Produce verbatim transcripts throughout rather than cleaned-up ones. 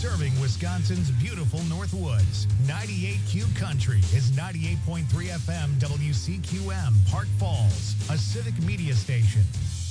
serving Wisconsin's beautiful Northwoods. ninety-eight Q Country is ninety-eight point three F M W C Q M, Park Falls, a civic media station.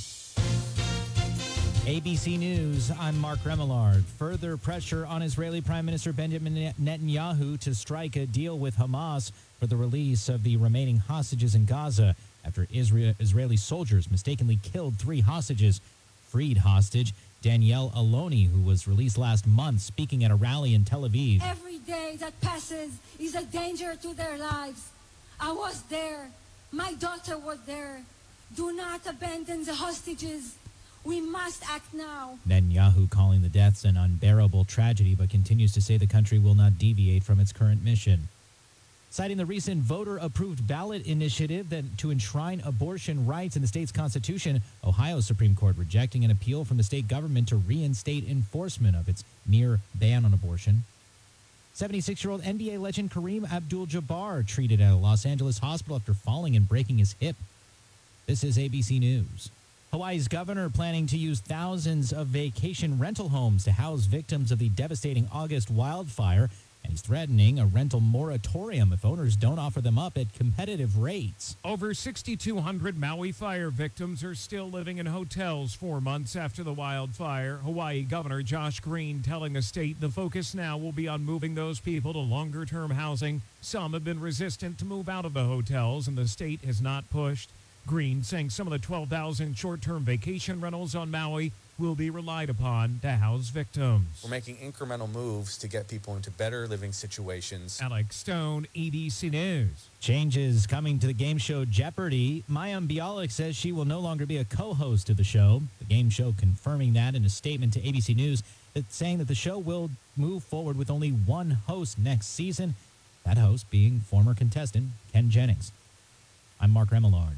A B C News, I'm Mark Remillard. Further pressure on Israeli Prime Minister Benjamin Netanyahu to strike a deal with Hamas for the release of the remaining hostages in Gaza after Israel, Israeli soldiers mistakenly killed three hostages. Freed hostage Danielle Aloni, who was released last month, speaking at a rally in Tel Aviv. Every day that passes is a danger to their lives. I was there. My daughter was there. Do not abandon the hostages. We must act now. Netanyahu calling the deaths an unbearable tragedy, but continues to say the country will not deviate from its current mission. Citing the recent voter-approved ballot initiative that to enshrine abortion rights in the state's constitution, Ohio Supreme Court rejecting an appeal from the state government to reinstate enforcement of its near ban on abortion. seventy-six-year-old N B A legend Kareem Abdul-Jabbar treated at a Los Angeles hospital after falling and breaking his hip. This is A B C News. Hawaii's governor planning to use thousands of vacation rental homes to house victims of the devastating August wildfire, and he's threatening a rental moratorium if owners don't offer them up at competitive rates. Over six thousand two hundred Maui fire victims are still living in hotels four months after the wildfire. Hawaii Governor Josh Green telling the state the focus now will be on moving those people to longer-term housing. Some have been resistant to move out of the hotels, and the state has not pushed. Green saying some of the twelve thousand short-term vacation rentals on Maui will be relied upon to house victims. We're making incremental moves to get people into better living situations. Alex Stone, A B C News. Changes coming to the game show Jeopardy! Mayim Bialik says she will no longer be a co-host of the show. The game show confirming that in a statement to A B C News, that saying that the show will move forward with only one host next season, that host being former contestant Ken Jennings. I'm Mark Remillard,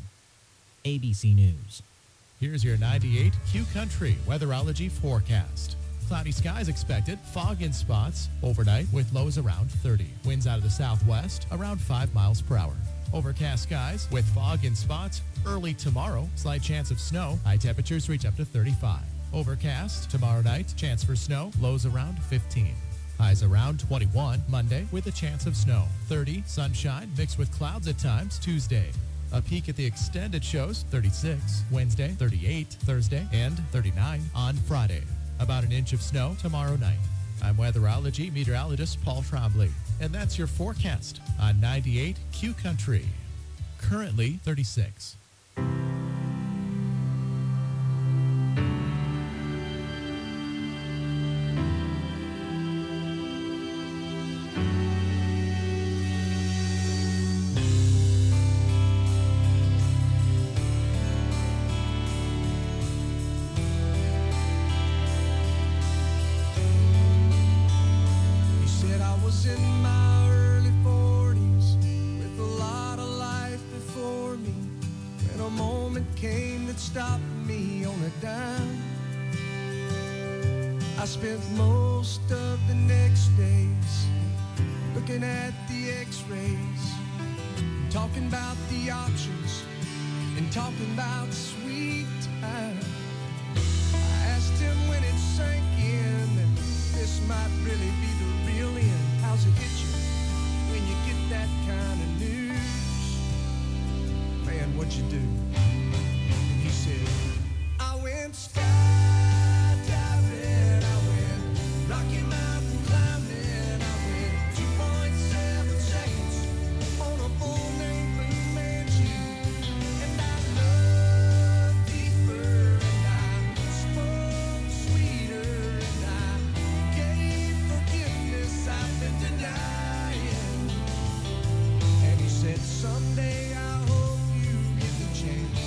A B C News. Here's your ninety-eight Q Country weatherology forecast. Cloudy skies expected, fog in spots, overnight with lows around thirty. Winds out of the southwest around five miles per hour. Overcast skies with fog in spots, early tomorrow, slight chance of snow, high temperatures reach up to thirty-five. Overcast tomorrow night, chance for snow, lows around fifteen. Highs around twenty-one Monday with a chance of snow. thirty sunshine mixed with clouds at times Tuesday. A peek at the extended shows, thirty-six Wednesday, thirty-eight Thursday, and thirty-nine on Friday. About an inch of snow tomorrow night. I'm weatherology meteorologist Paul Trombley, and that's your forecast on ninety-eight Q Country. Currently thirty-six. I spent most of the next days looking at the x-rays, talking about the options and talking about sweet time. I asked him when it sank in that this might really be the real end. How's it hit you when you get that kind of news? Man, what'd you do? And he said, I went skydiving, I went Rocky Mountain climbing, I went two point seven seconds on a bull named Blue Manchu, and I loved deeper, and I spoke sweeter, and I gave forgiveness I've been denying. And he said, someday I hope you get the chance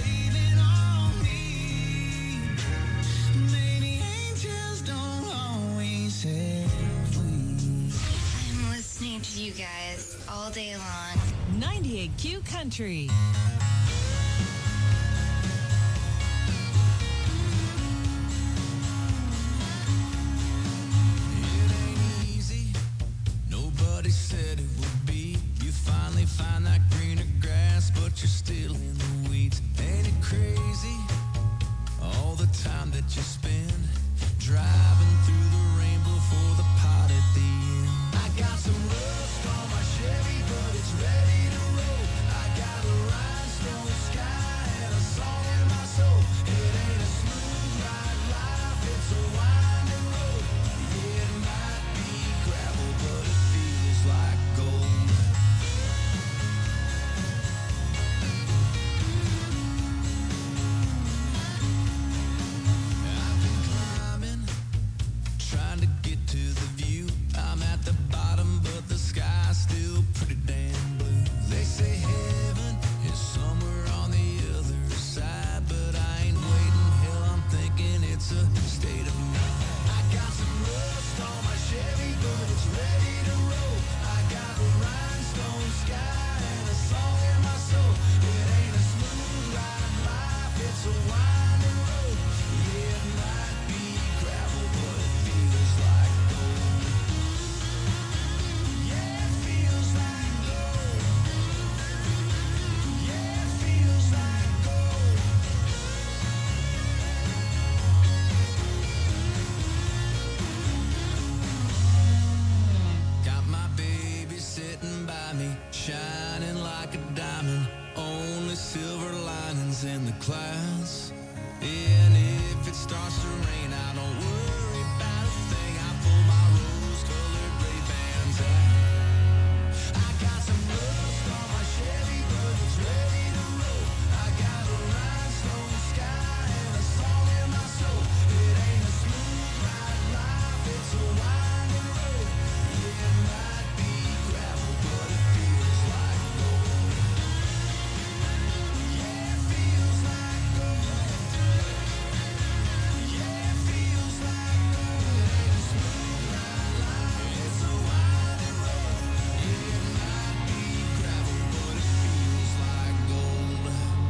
believing on me. Maybe angels don't always have wings. I'm listening to you guys all day long. ninety-eight Q Country. Nobody said it would be. You finally find that greener grass, but you're still in the weeds. Ain't it crazy? All the time that you spend driving through the rainbow for the pot at the end. I got some rust on my Chevy, but it's ready to roll. I got a rhinestone sky and a song in my soul. It ain't a smooth ride life, it's a winding road. Yeah, it might be gravel, but it feels like gold. I've been climbing, trying to get to the view. I'm at the bottom, but the sky's still pretty damn blue. They say heaven is somewhere on the other side, but I ain't waiting. Hell, I'm thinking it's a state of mind. I got some rust on my Chevy, but it's ready to roll. I got a rhinestone sky and a song in my soul. It ain't a smooth ride life, it's a winding road. Yeah, it might be gravel, but it feels like gold. Yeah, it feels like gold. Yeah, it feels like gold. Got my baby sitting by me, shining like a diamond. Only silver linings in the clouds. And if it starts to rain, I don't worry about a thing. I pull my rose-colored Ray-Bans out. I got some rust on my Chevy, but it's ready to roll. I got a rhinestone sky and a song in my soul. It ain't a smooth ride life, it's a winding road. Yeah, it might be gravel, but it feels like gold. Yeah, it feels like gold. Yeah, it feels like gold. It ain't a smooth ride life, it's a winding road. Yeah, it might be gravel, but it feels like gold.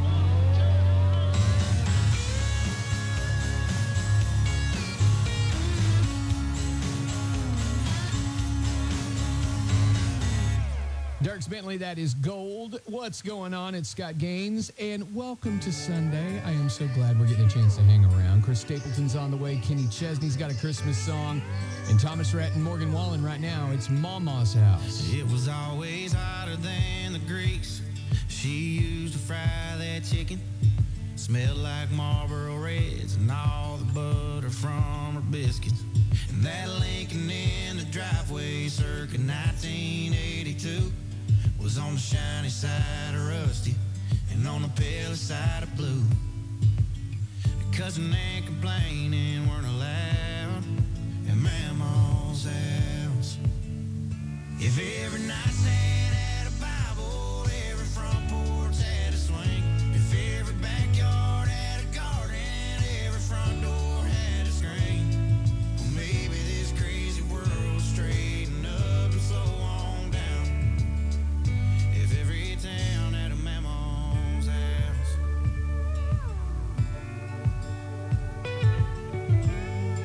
Dirks Bentley, that is gold. What's going on? It's Scott Gaines, and welcome to Sunday. I am so glad we're getting a chance to hang around. Chris Stapleton's on the way. Kenny Chesney's got a Christmas song. And Thomas Rhett and Morgan Wallen right now. It's Mama's house. It was always hotter than the grease. She used to fry that chicken. Smelled like Marlboro Reds and all the butter from her biscuits. And that Lincoln in the driveway circa nineteen eighty-two was on the shiny side of rusty and on the pale side of blue. Cousin ain't complaining, weren't allowed at Mama's house. If every night Santa had a Bible, every front porch had a swing. If every backyard had a garden, every front door had a screen. Well, maybe this crazy world straighten up and slow on down. If every town had a Mama's house.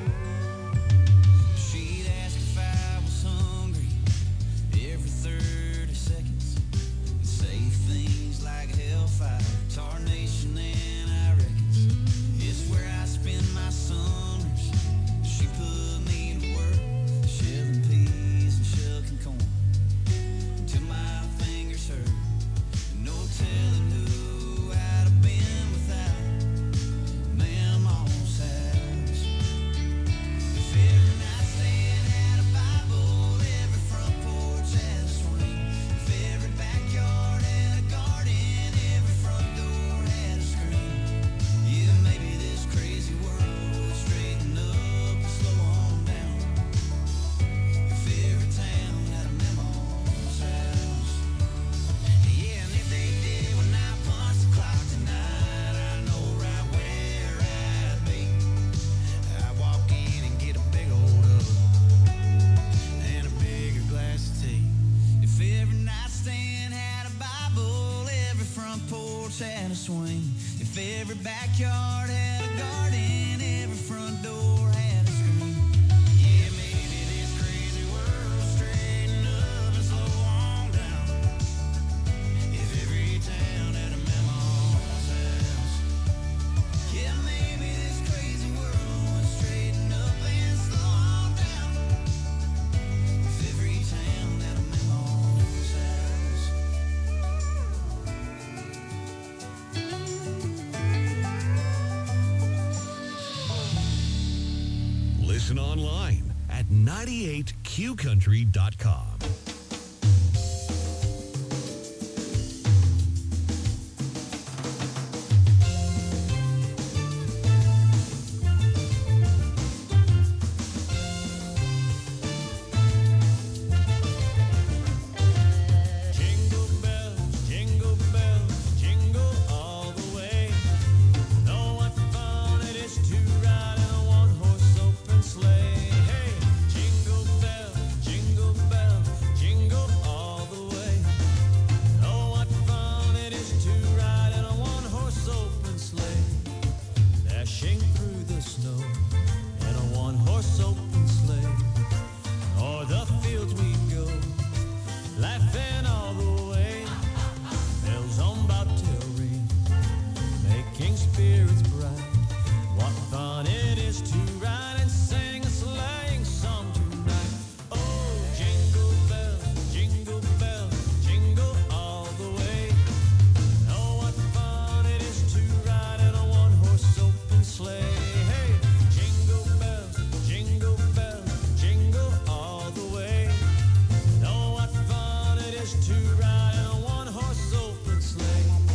She'd ask if I was hungry every third swing. If every backyard had a garden, every front door had a screen. Yeah, maybe this crazy world straighten up and slow on down. If every town had a memo's house. Yeah, maybe this crazy world would straighten up and slow on down. If every town had a memo's house. Listen online at ninety-eight q country dot com. Jingle bells, jingle bells, jingle all the way. Know what fun it is to ride in a one-horse open sleigh. Hey, jingle bells, jingle bells, jingle all the way. Know what fun it is to ride in a one-horse open sleigh. Dashing through the snow in a one-horse open sleigh. O'er the fields we go, laughing all the way. Bells on bobtail ring, making spirits bright. What fun it is to ride and sing a sleighing song tonight. Oh, jingle bells, jingle bells, jingle all the way. Oh, what fun it is to ride in a one-horse open sleigh. Hey, jingle bells, jingle bells, jingle all the way. Oh, what fun it is to ride in a one-horse open sleigh.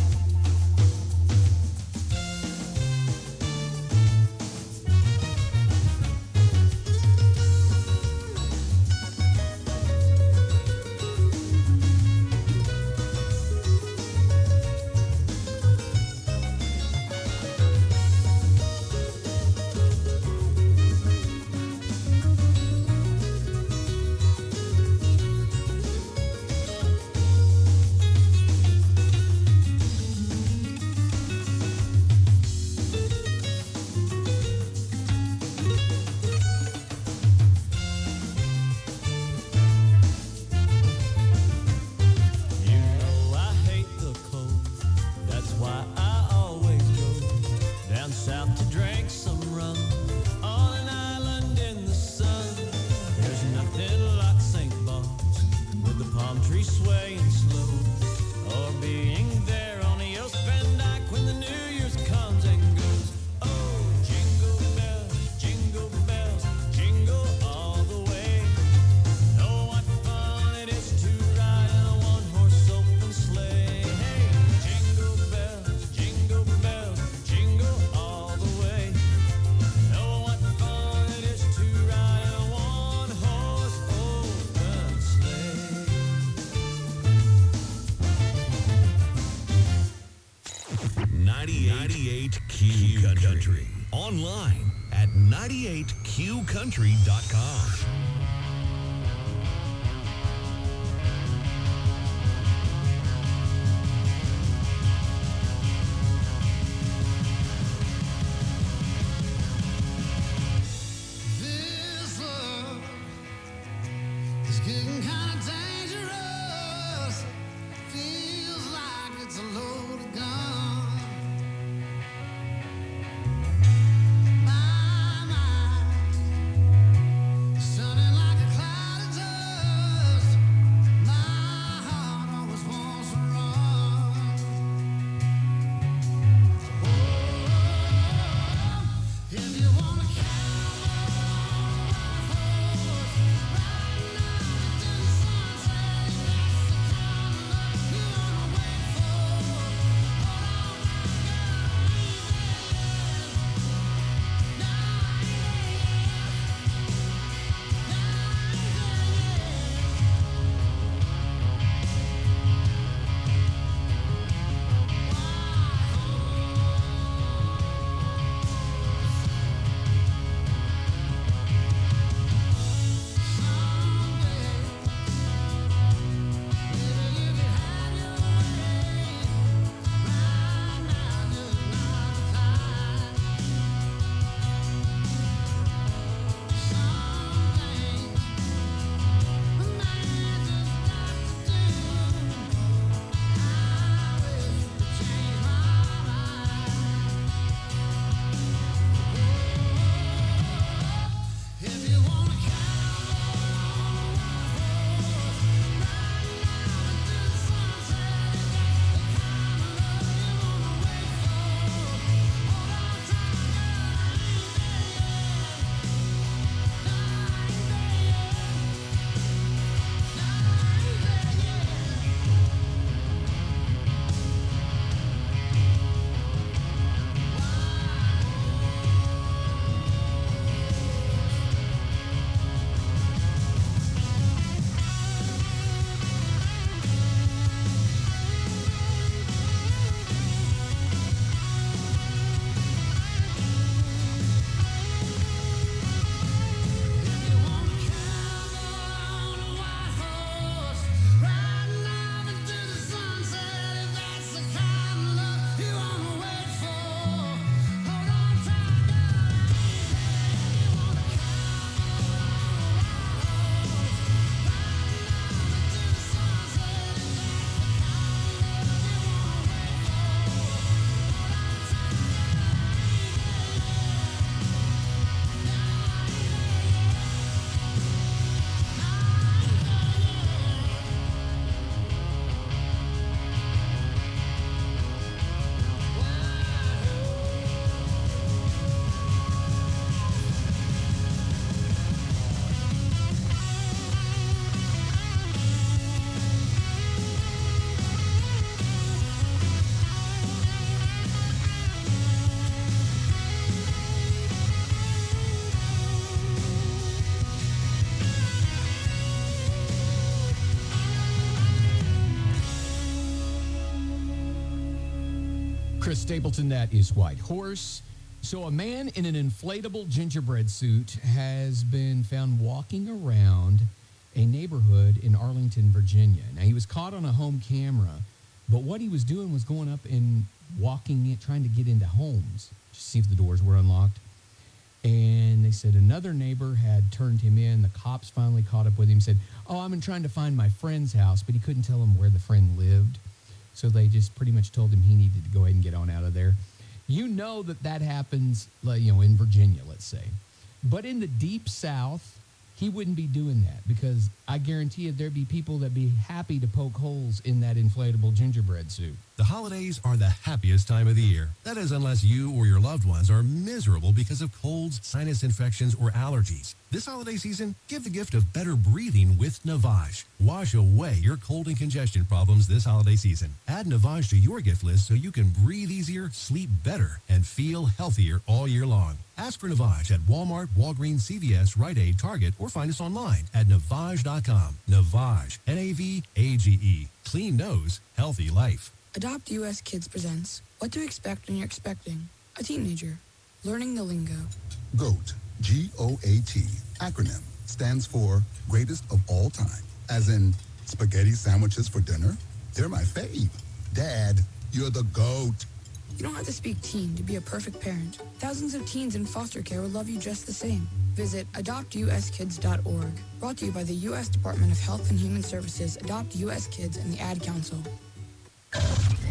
You know I hate the cold. That's why I always go down south to drink some rum on an island in the sun. There's nothing like Saint Bart's with the palm tree swaying slow, or being there on the Oast Van Dyke when the New Year's comes and goes. Oh, jingle bells, jingle bells, jingle all the way. Know what fun it is to ride in a one-horse open sleigh. Hey, jingle bells, jingle bells, jingle all the way. Know what fun it is to ride in a one-horse open sleigh. ninety-eight Q Country. Online at ninety-eight q country dot com. This love is getting kind of dangerous. Feels like it's a loaded gun. My mind, sunny Chris Stapleton, that is White Horse. So a man in an inflatable gingerbread suit has been found walking around a neighborhood in Arlington, Virginia. Now, he was caught on a home camera, but what he was doing was going up and walking in, trying to get into homes to see if the doors were unlocked. And they said another neighbor had turned him in. The cops finally caught up with him and said, oh, I'm trying to find my friend's house, but he couldn't tell them where the friend lived. So they just pretty much told him he needed to go ahead and get on out of there. You know that that happens, like, you know, in Virginia, let's say. But in the deep South, he wouldn't be doing that, because I guarantee you there'd be people that'd be happy to poke holes in that inflatable gingerbread suit. The holidays are the happiest time of the year. That is, unless you or your loved ones are miserable because of colds, sinus infections, or allergies. This holiday season, give the gift of better breathing with Navage. Wash away your cold and congestion problems this holiday season. Add Navage to your gift list so you can breathe easier, sleep better, and feel healthier all year long. Ask for Navage at Walmart, Walgreens, C V S, Rite Aid, Target, or find us online at Navage dot com. Navage, N A V A G E. Clean nose, healthy life. Adopt U S Kids presents What to Expect When You're Expecting a Teenager. Learning the lingo. GOAT, G O A T, acronym, stands for Greatest of All Time. As in, spaghetti sandwiches for dinner? They're my fave. Dad, you're the GOAT. You don't have to speak teen to be a perfect parent. Thousands of teens in foster care will love you just the same. Visit adopt U S kids dot org. Brought to you by the U S Department of Health and Human Services, Adopt U S Kids, and the Ad Council. Pump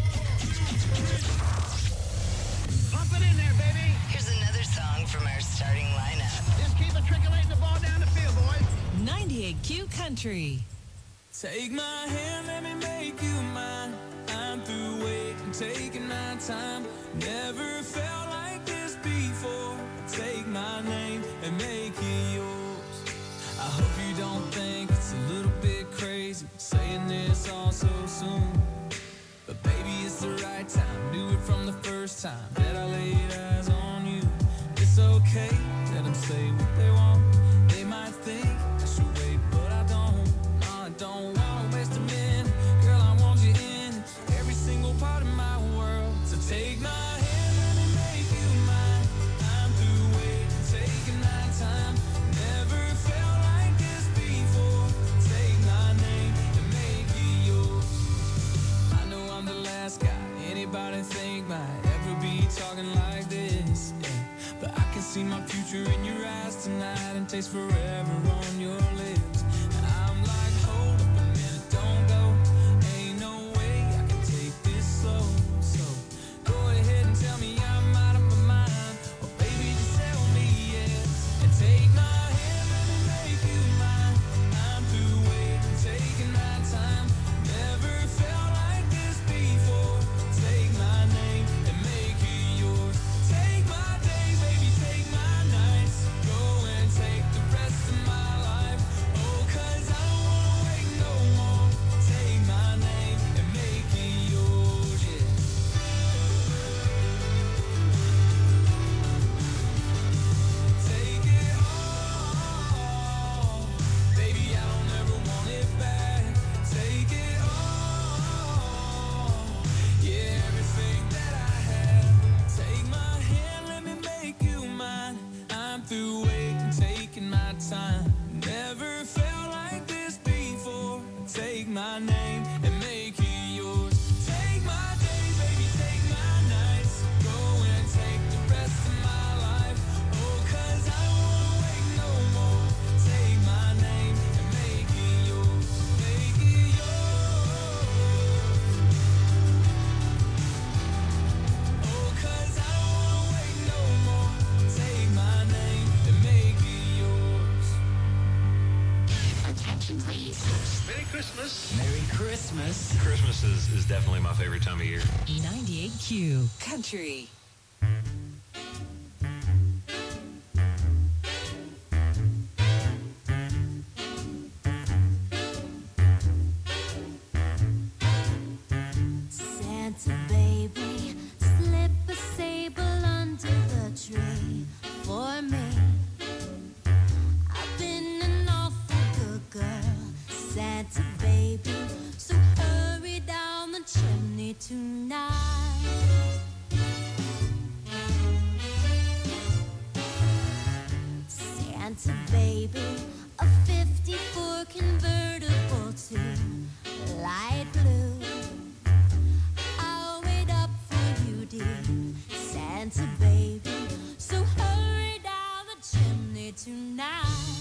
it in there, baby. Here's another song from our starting lineup. Just keep it trickling the ball down the field, boys. ninety-eight Q Country. Take my hand, let me make you mine. I'm through waiting, taking my time. Never felt like this before. Take my name and make it yours. I hope you don't think it's a little bit crazy saying this all so soon. But baby, it's the right time. Do it from the first time that I laid eyes on you. It's okay, let them say what they want. They might think I should wait, but I don't. No, I don't want to waste a minute. Girl, I want you in every single part of my world. So take my hand, let me make you mine. I'm through waiting, taking my time. Never felt like this before. Take my name and make it yours. I know I'm the last guy anybody think might ever be talking like this, yeah. But I can see my future in your eyes tonight and taste forever on your lips. And I'm like, hold up a minute, don't go. Ain't no way I can take this slow. So go ahead and tell me I'm out of my mind, or baby, just tell me yes. And take my hand, let me make you mine. I'm through waiting, taking my time. Never felt like this before. Take my name and make it yours. Take my days, baby, take my nights. Go and take the rest of my life. Oh, cause I don't wanna wait no more. Take my name and make it yours, yeah. Take it all. Baby, I don't ever want it back. Take it all. Yeah, everything that I have. Take my hand, let me make you mine. I'm through waiting, taking my time. Never felt like this before. Take my name and make it yours. Take my days, baby, take my nights. Go and take the rest of my life. Oh, cause I don't wanna wait no more. Take my name and make it yours. Make it yours. Oh, cause I don't wanna wait no more. Take my name and make it yours. Attention, please. Merry Christmas. Merry Christmas. Christmas is, is definitely my favorite time of year. ninety-eight Q Country. Santa baby, slip a sable under the tree for me. I've been an awful good girl, Santa baby, so hurry down the chimney tonight. Santa baby, so hurry down the chimney tonight.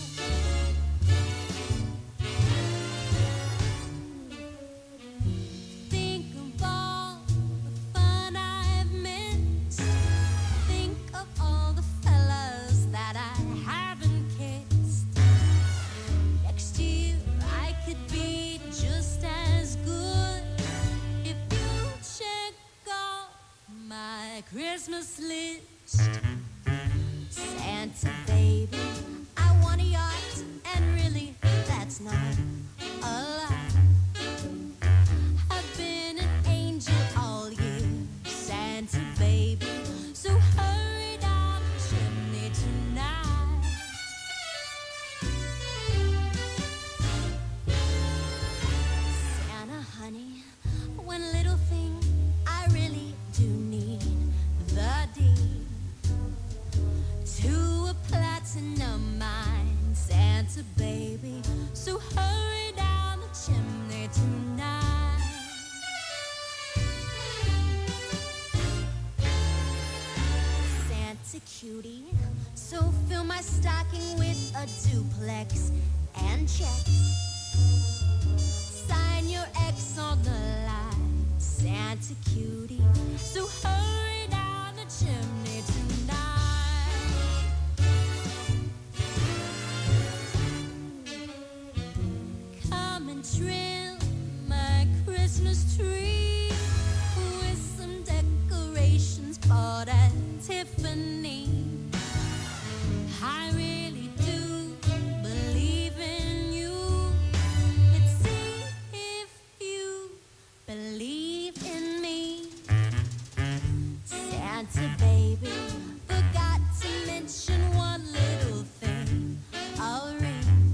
Think of all the fun I've missed. Think of all the fellas that I haven't kissed. Next year I could be just as good if you check off my Christmas list. Santa baby, I want a yacht, and really that's not a lot. I've been an angel all year, Santa baby, so hurry down the chimney tonight. Santa honey, one little thing I really do need, the deed to a platinum mine, Santa baby, so hurry down the chimney tonight. Santa cutie, so fill my stocking with a duplex and checks. Sign your ex on the line, Santa cutie, so hurry down the chimney tonight. Come and trim my Christmas tree with some decorations bought at Tiffany. I really do believe in you. Let's see if you believe in me. Santa baby, forgot to mention one little thing, a ring.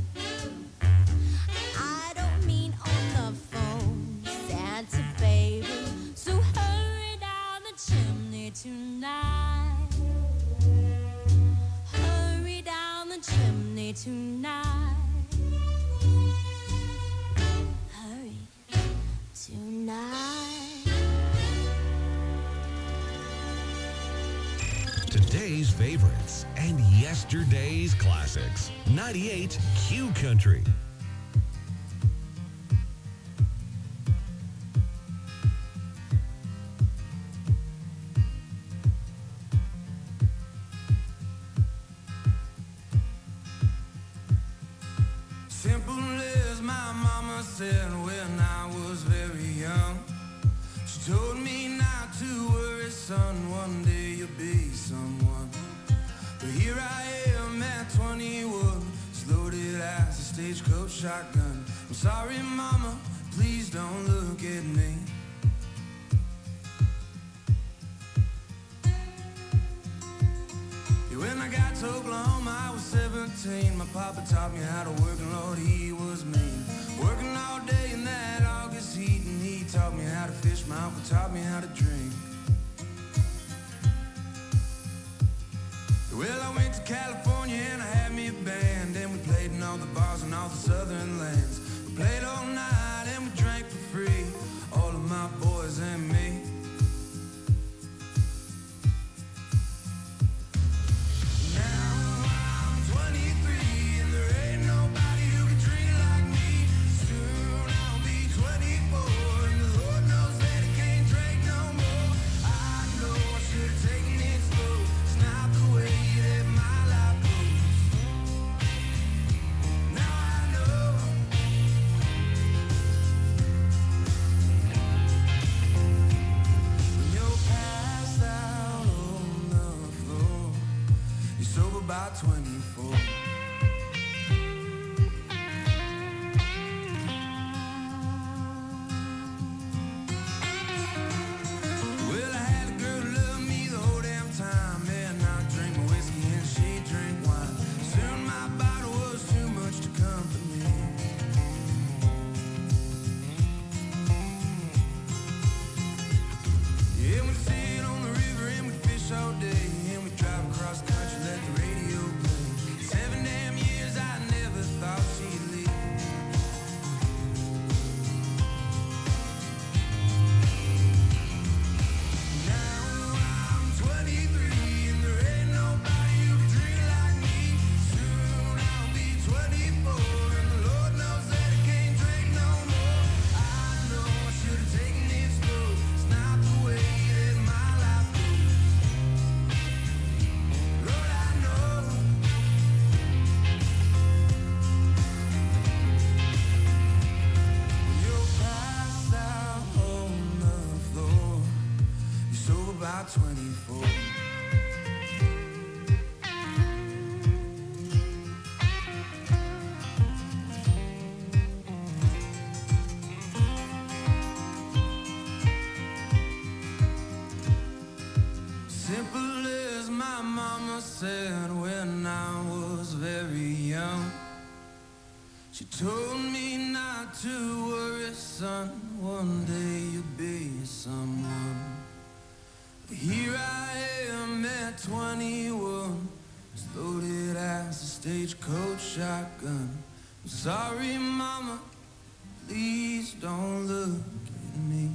I don't mean on the phone, Santa baby, so hurry down the chimney tonight. Hurry down the chimney tonight. Hurry tonight. Today's favorites and yesterday's classics. ninety-eight Q Country. Simple as my mama said when I was very young. She told me not to worry, son, one day you'll be someone. But here I am at twenty-one, as loaded as a stagecoach shotgun. I'm sorry, mama, please don't look at me. Yeah, when I got to Oklahoma, I was seventeen. My papa taught me how to work, and Lord, he was mean. Working all day in that August heat, and he taught me how to fish. My uncle taught me how to drink. Well, I went to California and I had me a band, and we played in all the bars in all the southern lands. We played all night and we drank for free, all of my boys and me. About twenty-four. Well, I had a girl who loved me the whole damn time. Man, I drink my whiskey and she drink wine. Soon my bottle was too much to comfort me. Yeah, we'd sit on the river and we'd fish all day, and we'd drive across the country, let the radio play. Seven damn years, I never thought she'd leave. Now I'm twenty-three. simple as my mama said when I was very young. She told me not to worry, son, one day you'll be someone. Here I am at twenty-one, as loaded as a stagecoach shotgun. I'm sorry, mama, please don't look at me.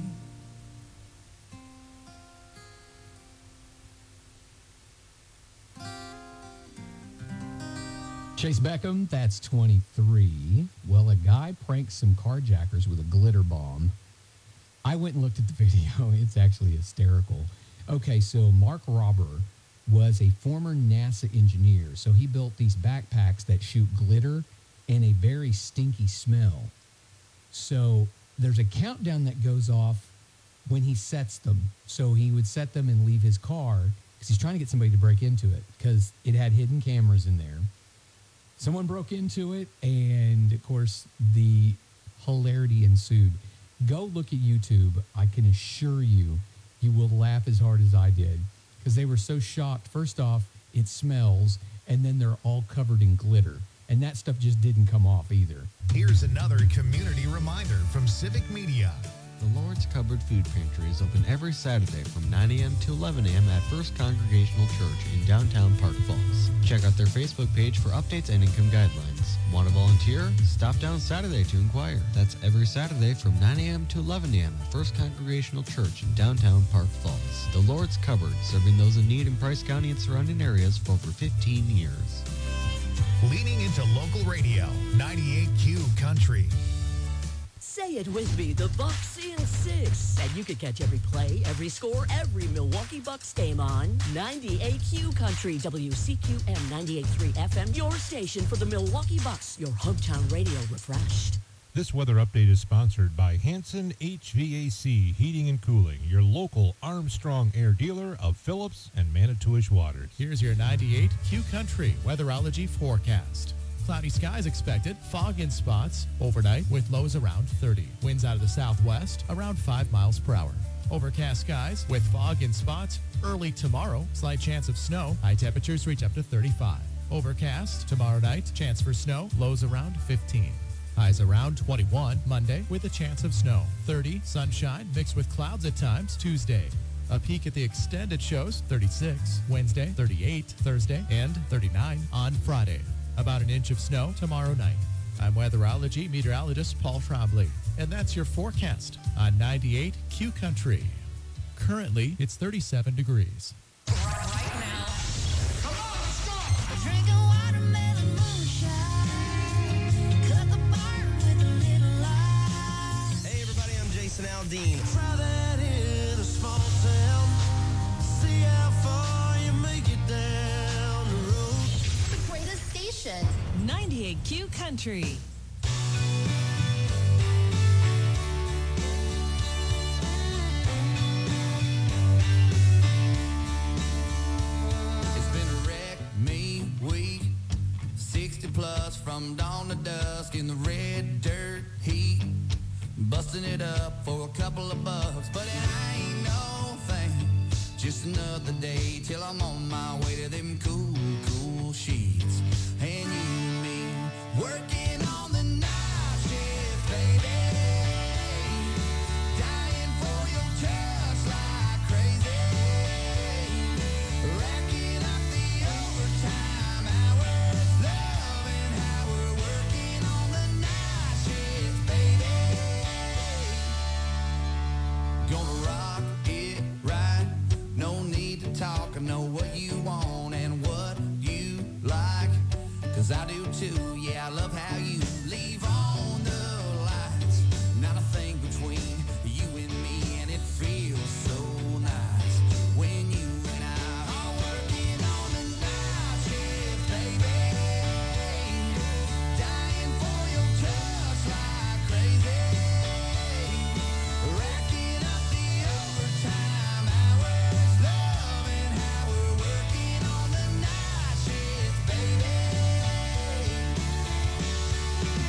Chase Beckham, that's twenty-three. Well, a guy pranked some carjackers with a glitter bomb. I went and looked at the video. It's actually hysterical. Okay, so Mark Robber was a former NASA engineer. So he built these backpacks that shoot glitter and a very stinky smell. So there's a countdown that goes off when he sets them. So he would set them and leave his car because he's trying to get somebody to break into it because it had hidden cameras in there. Someone broke into it, and, of course, the hilarity ensued. Go look at YouTube. I can assure you, you will laugh as hard as I did because they were so shocked. First off, it smells, and then they're all covered in glitter. And that stuff just didn't come off either. Here's another community reminder from Civic Media. The Lord's Cupboard Food Pantry is open every Saturday from nine a.m. to eleven a.m. at First Congregational Church in downtown Park Falls. Check out their Facebook page for updates and income guidelines. Want to volunteer? Stop down Saturday to inquire. That's every Saturday from nine a.m. to eleven a.m. at First Congregational Church in downtown Park Falls. The Lord's Cupboard, serving those in need in Price County and surrounding areas for over fifteen years. Leaning into local radio, ninety-eight Q Country. Say it with me, the Bucks in six. And you can catch every play, every score, every Milwaukee Bucks game on ninety-eight Q Country, W C Q M ninety-eight point three F M, your station for the Milwaukee Bucks, your hometown radio refreshed. This weather update is sponsored by Hanson H V A C Heating and Cooling, your local Armstrong Air dealer of Phillips and Manitowish waters. Here's your ninety-eight Q Country weatherology forecast. Cloudy skies expected, fog in spots, overnight with lows around thirty. Winds out of the southwest around five miles per hour. Overcast skies with fog in spots, early tomorrow, slight chance of snow, high temperatures reach up to thirty-five. Overcast tomorrow night, chance for snow, lows around fifteen. Highs around twenty-one Monday with a chance of snow. thirty sunshine mixed with clouds at times Tuesday. A peek at the extended shows thirty-six Wednesday, thirty-eight Thursday, and thirty-nine on Friday. About an inch of snow tomorrow night. I'm weatherology meteorologist Paul Trombley, and that's your forecast on ninety-eight Q Country. Currently, it's thirty-seven degrees. Hey everybody, I'm Jason Aldean. Try that in a small town. See how far you make it down the road. The greatest station. ninety-eight Q Country. It's been a wreck, me, week, sixty plus from dawn to dusk in the red dirt heat. Busting it up for a couple of bucks, but it ain't no thing. Just another day till I'm on my way to them cool, cool sheets. And you and me working on the night shift, baby. Dying for your touch like crazy. Racking up the overtime hours, loving how we're working on the night shift, baby. Gonna rock it right. No need to talk. I know what you want and what you like. Cause I do too. Yeah, I love how you leave on the lights. Not a thing between you and me, and it feels so nice when you and I are working on the night shift, baby. Dying for your touch like crazy. Racking up the overtime hours, loving how we're working on the night shift, baby.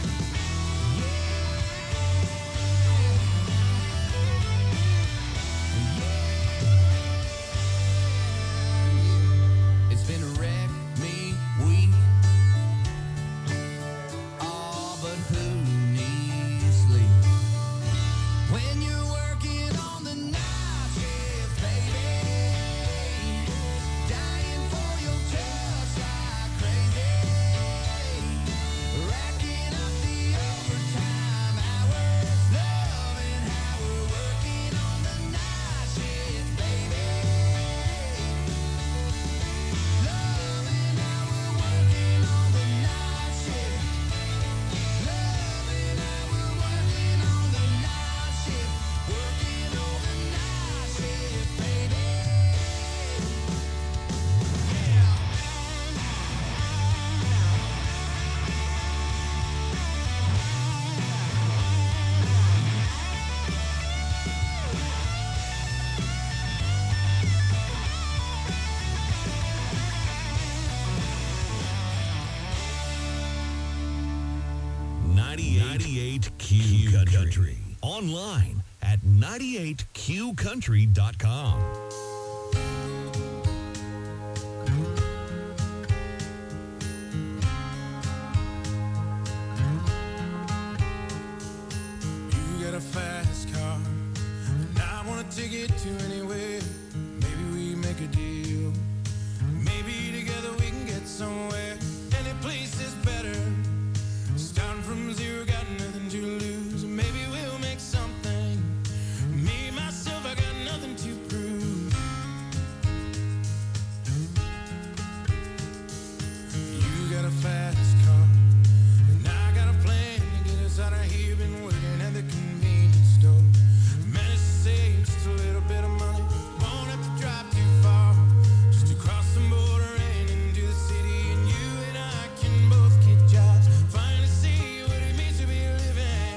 ninety-eight Q Country. Online at ninety-eight q country dot com. You got a fast car, and I want to take it to anywhere. Maybe we make a deal. Maybe together we can get somewhere. Any place is better. Starting from zero, got nothing to lose. Maybe we'll make something. Me, myself, I got nothing to prove. You got a fast car, and I got a plan to get us out of here. Been working at the convenience store. Managed to save just a little bit of money. Won't have to drive too far, just to cross the border and into the city. And you and I can both get jobs. Finally see what it means to be living.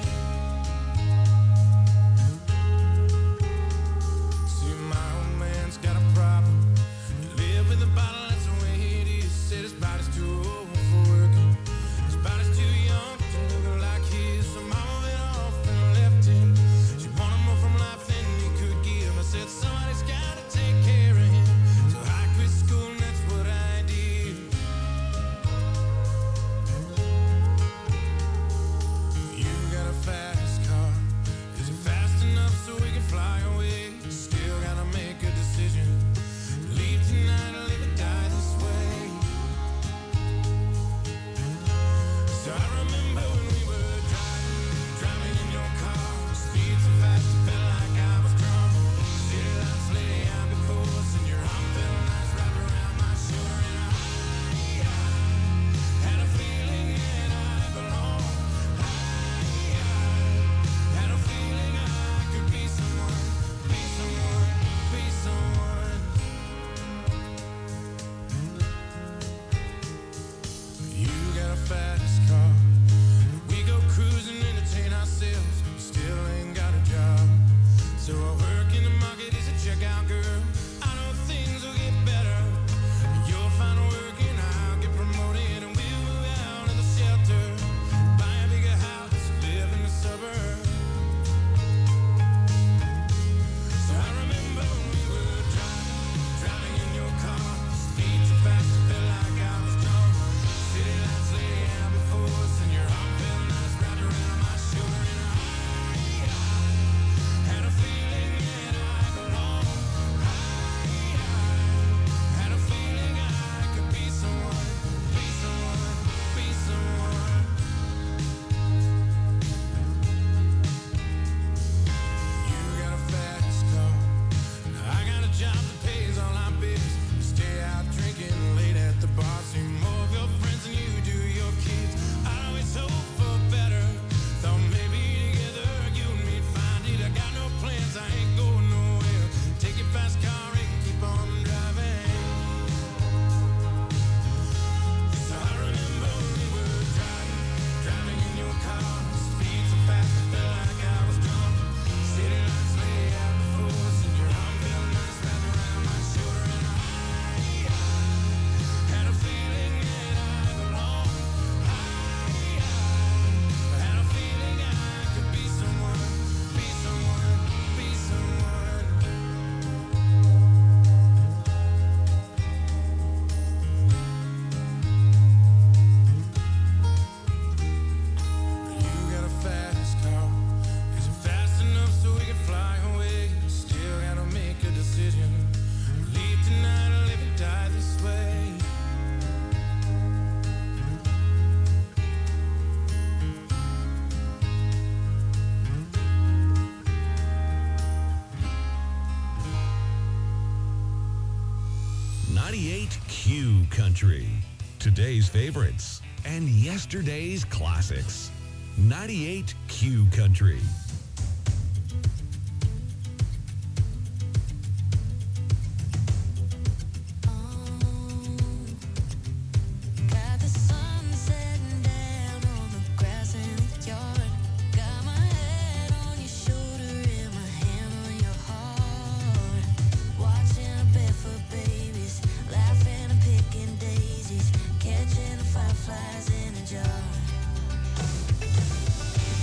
See, my old man's got a problem. He live with a bottle, that's the way it is. Said his body's too old for working. His body's too young to look like his. So mama went off and left him. She wanted more from life than he could give. I said somebody's gotta take care of him. So I quit school and that's what I did. You got a fast car. Is it fast enough so we can fly away? Still gotta make a decision. Leave tonight or live or die this way. So I remember when we were driving, driving in your car. Speed so fast it felt like I was drunk. City lights lay out before us and your arm felt nice wrapped around my shoulder. And I, I had a feeling that I belonged. I, I had a feeling I could be someone, be someone, be someone. You got a fast car. We go cruising, entertain ourselves. Still ain't got a job. So I work in the market as a checkout girl. I know things will get better. You'll find work and I'll get promoted. And we'll move out of the shelter. Buy a bigger house, live in the suburbs. So I remember when we were driving, driving in your car. Speed so fast it felt like I was drunk. City lights lay out before us and your arm felt nice wrapped around my shoulder. And I, I had a feeling that I belonged. I, I had a feeling I could be someone, be someone, be someone. You got a fast car. I got a job that pays all our bills. You stay out drinking late at the bar. See more of your friends than you do your kids. I always hope for better. Thought maybe together you and me'd find it. I got no plans, I ain't going nowhere. Take your fast car and keep on driving. So I remember when we were driving, driving in your car. Speed so fast it felt like I was drunk. City lights lay out before us and your arm felt nice wrapped around my shoulder. And I, I had a feeling that I belonged. I, I had a feeling I could be someone, be someone, be someone. You got a fast car. Is it fast enough so we can fly away? Still gotta make a decision. Leave tonight or live and die this way. ninety-eight Q Country. Today's favorites and yesterday's classics. ninety-eight Q Country. Got the sun setting down on the grass in the yard. Got my head on your shoulder and my hand on your heart. Watching a barefoot babies, laughing and picking daisies, catching the fireflies in a jar.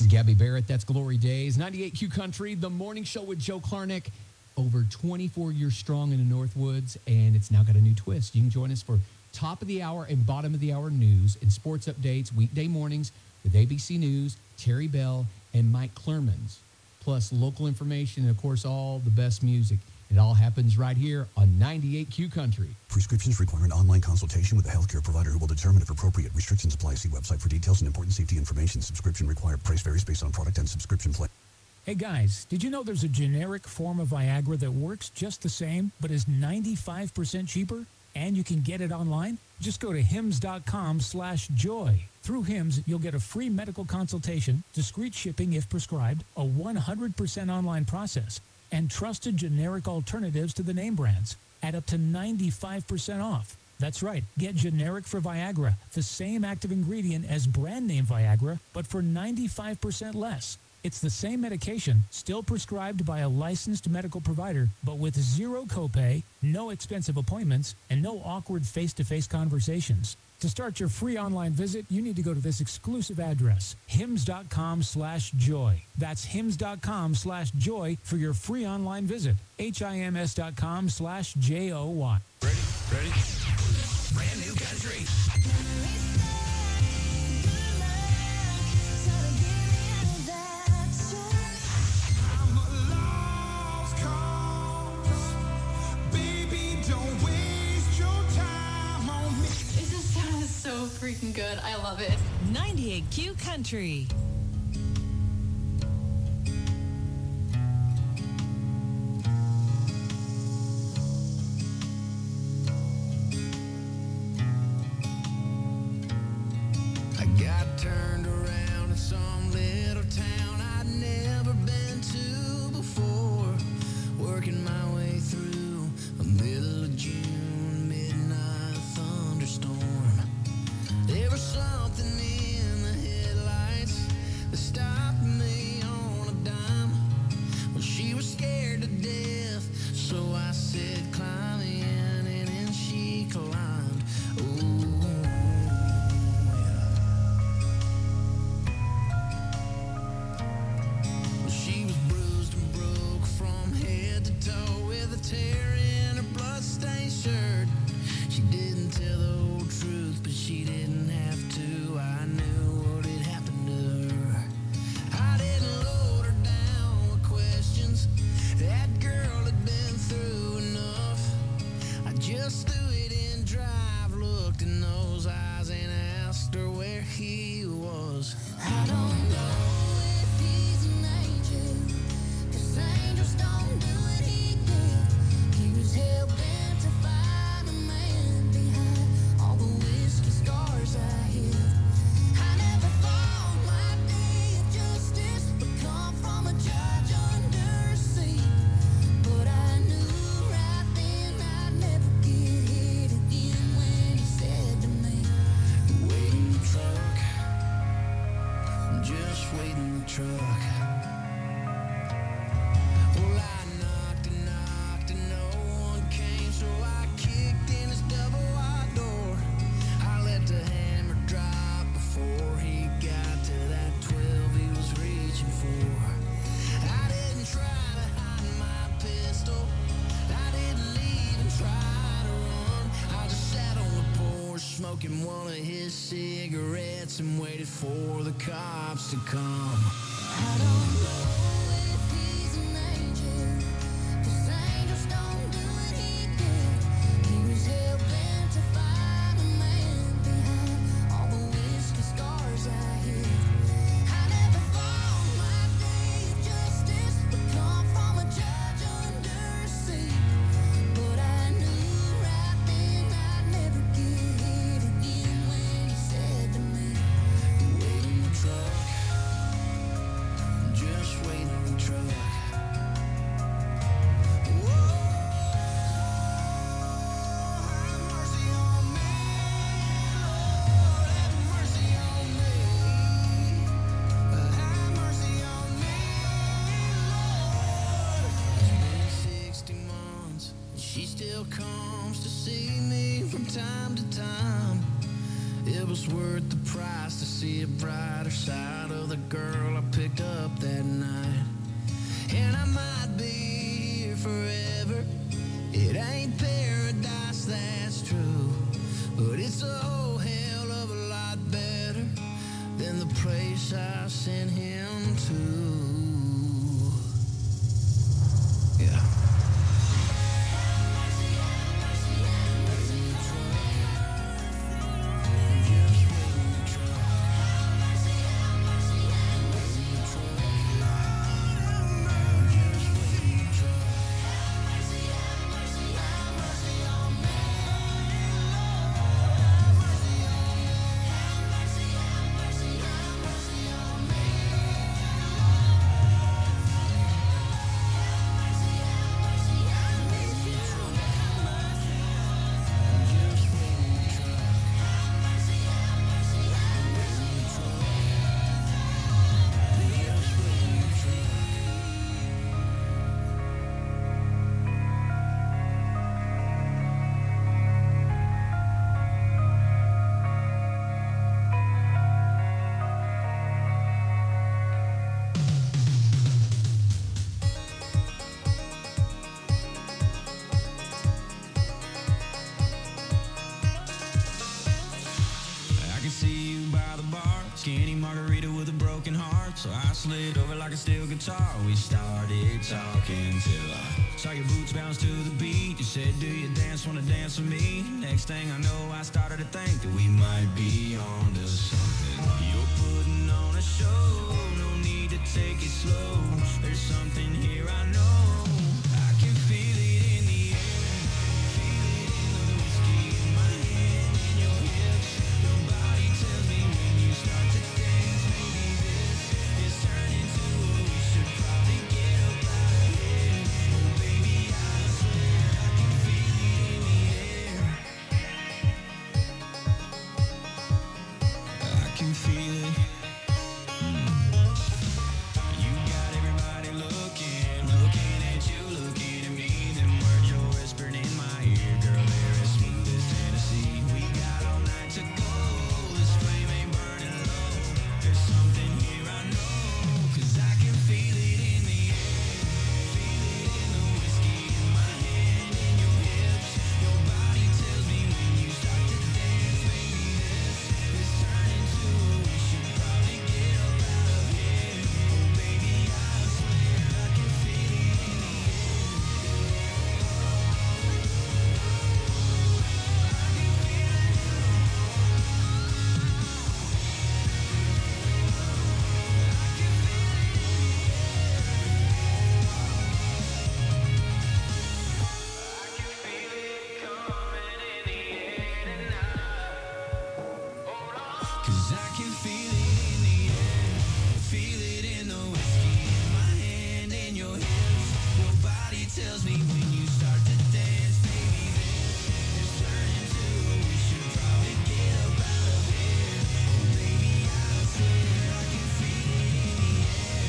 is Gabby Barrett. That's Glory Days. ninety-eight Q Country, the morning show with Joe Clarnick. Over twenty-four years strong in the Northwoods, and it's now got a new twist. You can join us for top of the hour and bottom of the hour news and sports updates weekday mornings with A B C News, Terry Bell, and Mike Clermans. Plus local information and, of course, all the best music. It all happens right here on ninety-eight Q Country. Prescriptions require an online consultation with a healthcare provider who will determine if appropriate. Restrictions apply. See website for details and important safety information. Subscription required. Price varies based on product and subscription plan. Hey guys, did you know there's a generic form of Viagra that works just the same but is ninety-five percent cheaper? And you can get it online? Just go to hims.com slash joy. Through Hims, you'll get a free medical consultation, discreet shipping if prescribed, a one hundred percent online process, and trusted generic alternatives to the name brands at up to ninety-five percent off. That's right. Get generic for Viagra, the same active ingredient as brand name Viagra, but for ninety-five percent less. It's the same medication, still prescribed by a licensed medical provider, but with zero copay, no expensive appointments, and no awkward face-to-face conversations. To start your free online visit, you need to go to this exclusive address, hims.com slash joy. That's hims.com slash joy for your free online visit. H-I-M-S.com slash J-O-Y. Ready? Ready? Brand new country. So freaking good. I love it. ninety-eight Q Country. I got turned around in some little town I'd never been to before, working my way through a middle of June midnight thunderstorm. There was something in the headlights that stopped me on a dime. Well, she was scared to death, so I said, climb in, and then she climbed. Ooh, yeah. Well, she was bruised and broke from head to toe with a tear in her bloodstained shirt. She didn't tell the whole truth, but she didn't have to. I knew what had happened to her. I didn't load her down with questions. That girl had been through enough. I just threw it in drive, looked in those eyes, and asked her where he was. I don't know if he's an angel, 'cause angels don't do what he did. He was hell-bent to find a man behind all the whiskey scars I hid. I never thought my day of justice would come from a judge under a seat, but I knew right then I'd never get hit again when he said to me, wait in the truck, just wait in the truck. Well, I knocked and knocked and no one came, so I kicked in his double wide door. I let the hammer drop before he got to that twelve he was reaching for. I didn't try to hide my pistol. I didn't leave and try to run. I just sat on the porch smoking one of his cigarettes and waited for the cops to come. I don't know if he's an angel, 'cause angels don't do what he did. He was hell-bent to find a man behind all the whiskey scars I hid. I never thought my day of justice would come from a judge under a seat, but I knew right then I'd never get hit again when he said to me, wait in the truck, just wait in the truck. sixty months, and she still comes to see me from time to time. It was worth the price to see a brighter side of the girl I picked up that night. And I might be here forever. It ain't paradise, that's true. But it's a whole hell of a lot better than the place I sent him to. Yeah. So I slid over like a steel guitar. We started talking till I saw your boots bounce to the beat. You said, do you dance, wanna dance with me? Next thing I know, I started to think that we might be on to something. You're putting on a show, no need to take it slow. There's something here I know. I can feel it in the air, feel it in the whiskey in my hand, in your hips. Your body tells me when you start to dance, maybe this is turning to what we should probably get up out of here. Oh baby, I swear I can feel it in the air. I can feel it. You got everybody looking, looking at you, looking at me. Them words you're whispering in my ear, girl, they're as smooth as Tennessee. We got all night to go, this flame ain't burning low. There's something here I know, 'cause I can feel it in the air. Feel it in the whiskey in my hand, in your hips. Your body tells me when you start to dance, maybe this is turning to what we should probably get up out of here. Oh baby, I swear I can feel it in the air. Cause I can feel it in the air, feel it in the whiskey in my hand, in your hips. Your body tells me when you start to dance, baby, this is turning to what we should probably get up out of here. Oh baby, I swear I can feel it in the air.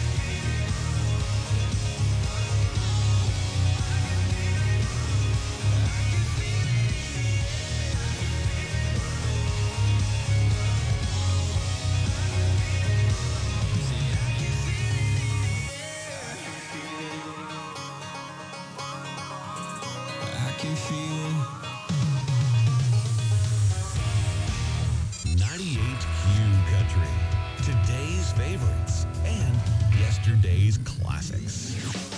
I can feel it. ninety-eight Q Country. Today's favorites and yesterday's classics.